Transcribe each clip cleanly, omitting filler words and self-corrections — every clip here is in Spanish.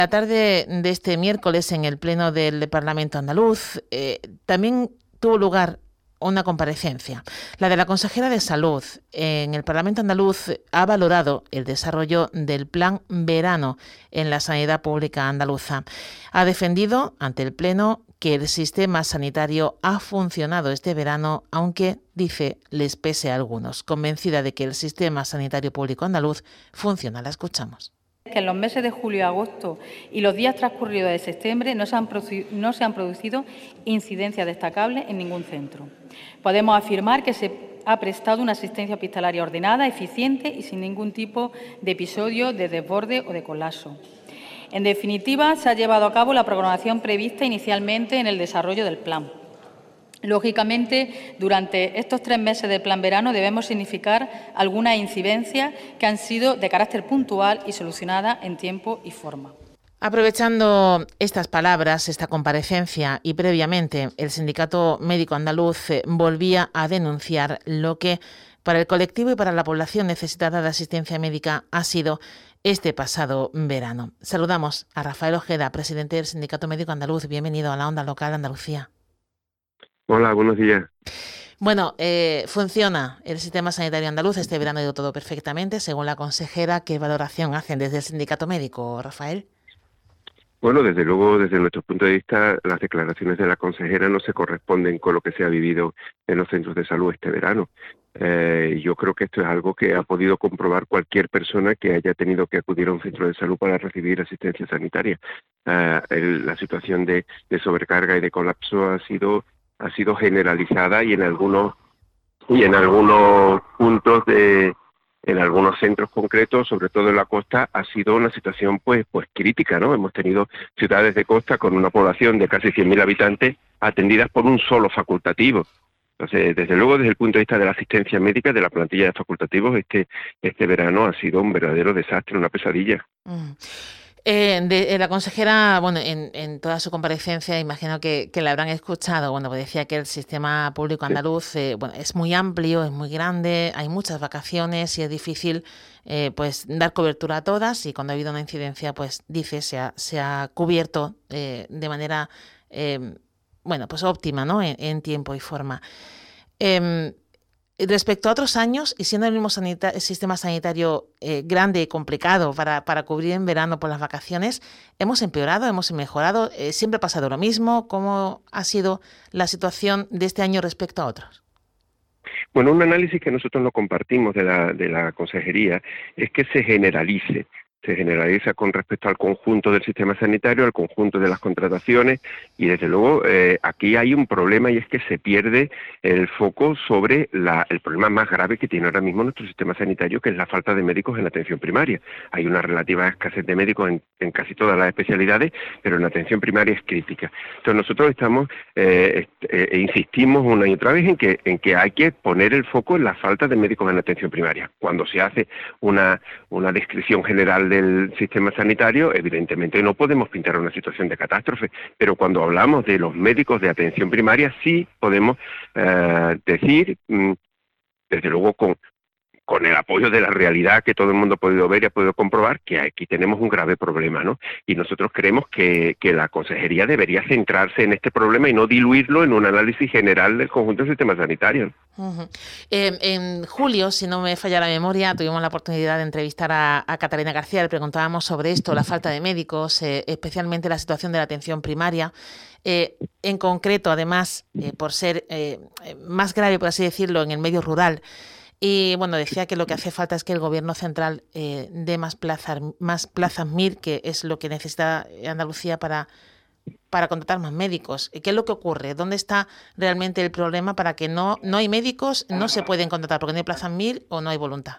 La tarde de este miércoles en el Pleno del Parlamento andaluz también tuvo lugar una comparecencia. La de la consejera de Salud en el Parlamento andaluz ha valorado el desarrollo del Plan Verano en la sanidad pública andaluza. Ha defendido ante el Pleno que el sistema sanitario ha funcionado este verano, aunque, dice, les pese a algunos. Convencida de que el sistema sanitario público andaluz funciona. La escuchamos. Que en los meses de julio y agosto y los días transcurridos de septiembre no se han producido incidencias destacables en ningún centro. Podemos afirmar que se ha prestado una asistencia hospitalaria ordenada, eficiente y sin ningún tipo de episodio de desborde o de colapso. En definitiva, se ha llevado a cabo la programación prevista inicialmente en el desarrollo del plan. Lógicamente, durante estos 3 meses del Plan Verano debemos significar algunas incidencias que han sido de carácter puntual y solucionadas en tiempo y forma. Aprovechando estas palabras, esta comparecencia y previamente el Sindicato Médico Andaluz volvía a denunciar lo que para el colectivo y para la población necesitada de asistencia médica ha sido este pasado verano. Saludamos a Rafael Ojeda, presidente del Sindicato Médico Andaluz. Bienvenido a la Onda Local Andalucía. Hola, buenos días. Bueno, funciona el sistema sanitario andaluz. Este verano ha ido todo perfectamente, según la consejera. ¿Qué valoración hacen desde el sindicato médico, Rafael? Bueno, desde luego, desde nuestro punto de vista, las declaraciones de la consejera no se corresponden con lo que se ha vivido en los centros de salud este verano. Yo creo que esto es algo que ha podido comprobar cualquier persona que haya tenido que acudir a un centro de salud para recibir asistencia sanitaria. La situación de sobrecarga y de colapso ha sido generalizada y en algunos puntos en algunos centros concretos, sobre todo en la costa, ha sido una situación pues crítica, ¿no? Hemos tenido ciudades de costa con una población de casi 100.000 habitantes atendidas por un solo facultativo. Entonces, desde luego, desde el punto de vista de la asistencia médica, de la plantilla de facultativos, este verano ha sido un verdadero desastre, una pesadilla. La consejera, bueno, en toda su comparecencia, imagino que la habrán escuchado, bueno, pues decía que el sistema público andaluz es muy amplio, es muy grande, hay muchas vacaciones y es difícil pues dar cobertura a todas, y cuando ha habido una incidencia, pues dice, se ha cubierto de manera pues óptima, ¿no? En tiempo y forma. Respecto a otros años, y siendo el mismo sistema sanitario grande y complicado para cubrir en verano por las vacaciones, ¿hemos empeorado, hemos mejorado? ¿Siempre ha pasado lo mismo? ¿Cómo ha sido la situación de este año respecto a otros? Bueno, un análisis que nosotros no compartimos de la consejería es que se generaliza con respecto al conjunto del sistema sanitario, al conjunto de las contrataciones, y desde luego aquí hay un problema, y es que se pierde el foco sobre el problema más grave que tiene ahora mismo nuestro sistema sanitario, que es la falta de médicos en la atención primaria. Hay una relativa escasez de médicos en casi todas las especialidades, pero en la atención primaria es crítica. Entonces nosotros insistimos una y otra vez en que hay que poner el foco en la falta de médicos en la atención primaria. Cuando se hace una descripción general del sistema sanitario, evidentemente no podemos pintar una situación de catástrofe, pero cuando hablamos de los médicos de atención primaria sí podemos decir, desde luego con el apoyo de la realidad que todo el mundo ha podido ver y ha podido comprobar, que aquí tenemos un grave problema, ¿no? Y nosotros creemos que la consejería debería centrarse en este problema y no diluirlo en un análisis general del conjunto del sistema sanitario. Uh-huh. En julio, si no me falla la memoria, tuvimos la oportunidad de entrevistar a Catalina García. Le preguntábamos sobre esto, la falta de médicos, especialmente la situación de la atención primaria. En concreto, además, por ser más grave, por así decirlo, en el medio rural. Y bueno, decía que lo que hace falta es que el gobierno central dé más plazas MIR, que es lo que necesita Andalucía para contratar más médicos. ¿Qué es lo que ocurre? ¿Dónde está realmente el problema para que no hay médicos, no se pueden contratar porque no hay plazas MIR o no hay voluntad?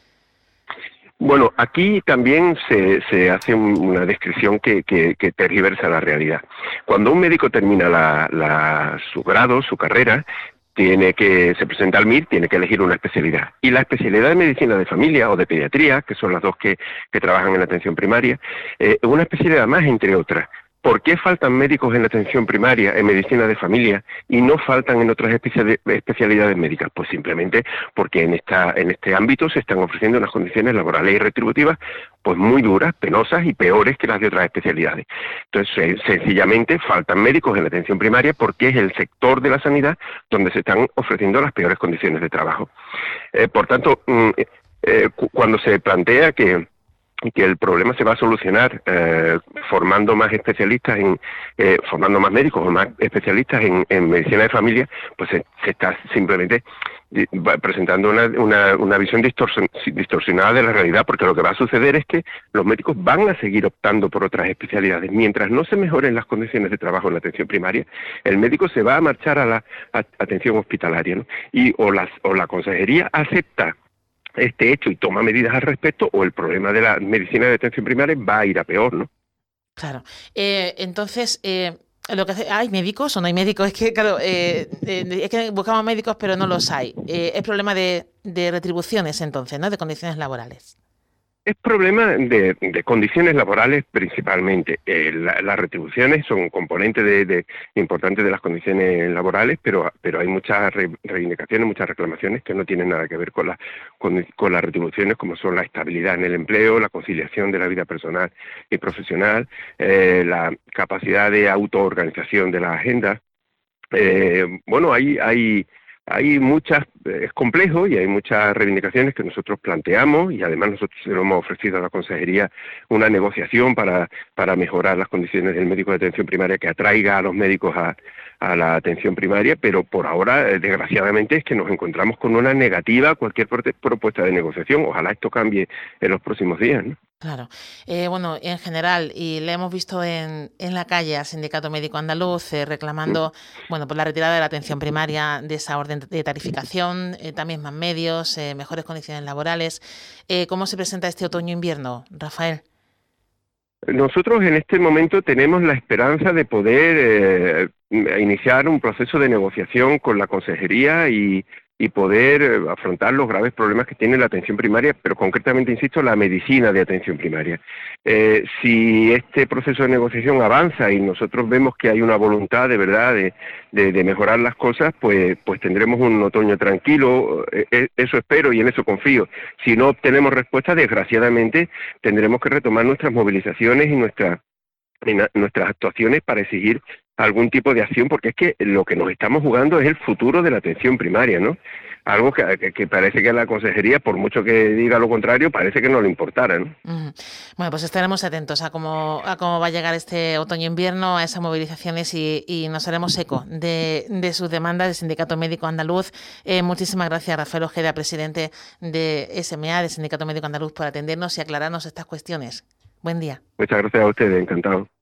Bueno, aquí también se hace una descripción que tergiversa la realidad. Cuando un médico termina su grado, su carrera, se presenta al MIR, tiene que elegir una especialidad. Y la especialidad de medicina de familia o de pediatría, que son las dos que trabajan en la atención primaria, es una especialidad más, entre otras. ¿Por qué faltan médicos en la atención primaria, en medicina de familia, y no faltan en otras especialidades médicas? Pues simplemente porque en este ámbito se están ofreciendo unas condiciones laborales y retributivas pues muy duras, penosas y peores que las de otras especialidades. Entonces, sencillamente faltan médicos en la atención primaria porque es el sector de la sanidad donde se están ofreciendo las peores condiciones de trabajo. Por tanto, cuando se plantea que el problema se va a solucionar formando más especialistas formando más médicos o más especialistas en medicina de familia, pues se está simplemente presentando una visión distorsionada de la realidad, porque lo que va a suceder es que los médicos van a seguir optando por otras especialidades. Mientras no se mejoren las condiciones de trabajo en la atención primaria, el médico se va a marchar a la atención hospitalaria, ¿no? O la consejería acepta este hecho y toma medidas al respecto, o el problema de la medicina de atención primaria va a ir a peor, ¿no? Claro. Entonces, lo que hace, ¿hay médicos o no hay médicos? Es que, claro, es que buscamos médicos, pero no los hay. Es problema de retribuciones, entonces, ¿no? De condiciones laborales. Es problema de condiciones laborales principalmente. Las retribuciones son un componente importante de las condiciones laborales, pero hay muchas reivindicaciones, muchas reclamaciones que no tienen nada que ver con las retribuciones, como son la estabilidad en el empleo, la conciliación de la vida personal y profesional, la capacidad de autoorganización de la agenda. Hay muchas, es complejo y hay muchas reivindicaciones que nosotros planteamos, y además nosotros le hemos ofrecido a la consejería una negociación para mejorar las condiciones del médico de atención primaria, que atraiga a los médicos a la atención primaria, pero por ahora, desgraciadamente, es que nos encontramos con una negativa a cualquier propuesta de negociación. Ojalá esto cambie en los próximos días, ¿no? Claro. Bueno, en general, y le hemos visto en la calle al Sindicato Médico Andaluz reclamando, bueno, por la retirada de la atención primaria, de esa orden de tarificación, también más medios, mejores condiciones laborales. ¿Cómo se presenta este otoño-invierno, Rafael? Nosotros en este momento tenemos la esperanza de poder iniciar un proceso de negociación con la consejería y poder afrontar los graves problemas que tiene la atención primaria, pero concretamente, insisto, la medicina de atención primaria. Si este proceso de negociación avanza y nosotros vemos que hay una voluntad de verdad de mejorar las cosas, pues tendremos un otoño tranquilo. Eso espero y en eso confío. Si no obtenemos respuesta, desgraciadamente tendremos que retomar nuestras movilizaciones y nuestras actuaciones para exigir algún tipo de acción, porque es que lo que nos estamos jugando es el futuro de la atención primaria, ¿no? Algo que parece que a la consejería, por mucho que diga lo contrario, parece que no le importara, ¿no? Bueno, pues estaremos atentos a cómo va a llegar este otoño-invierno, a esas movilizaciones, y nos haremos eco de sus demandas del Sindicato Médico Andaluz. Muchísimas gracias, Rafael Ojeda, presidente de SMA, del Sindicato Médico Andaluz, por atendernos y aclararnos estas cuestiones. Buen día. Muchas gracias a ustedes, encantado.